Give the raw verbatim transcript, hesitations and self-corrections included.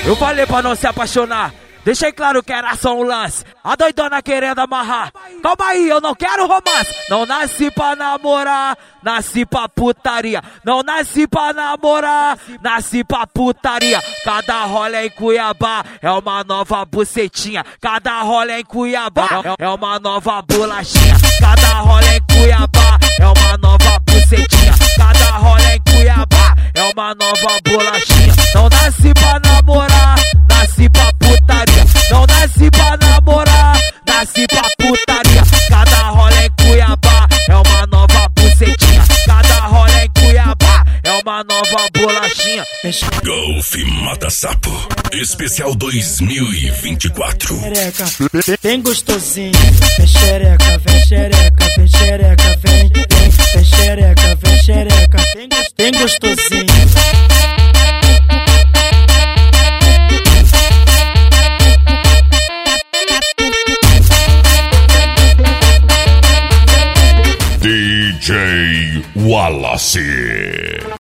Eu falei pra não se apaixonar. Deixei claro que era só um lance. A doidona querendo amarrar. Calma aí, eu não quero romance. Não nasci pra namorar, nasci pra putaria. Não nasci pra namorar, nasci pra putaria. Cada rolê em Cuiabá é uma nova bucetinha. Cada rolê em Cuiabá é uma nova bolachinha. Cada rolê em Cuiabá é uma nova bucetinha. Cada rolê em Cuiabá é uma nova bolachinha. Não nasci pra namorar, nasci pra putaria. Não nasci pra namorar, nasci pra putaria. Cada rolê em Cuiabá é uma nova bucetinha. Cada rolê em Cuiabá é uma nova bolachinha. Golf Mata Sapo Especial dois mil e vinte e quatro. Xereca, bem gostosinho. Vem xereca, vem xereca, vem xereca, vem, vem, vem xereca, vem xereca, bem gostosinho. D J Wallace.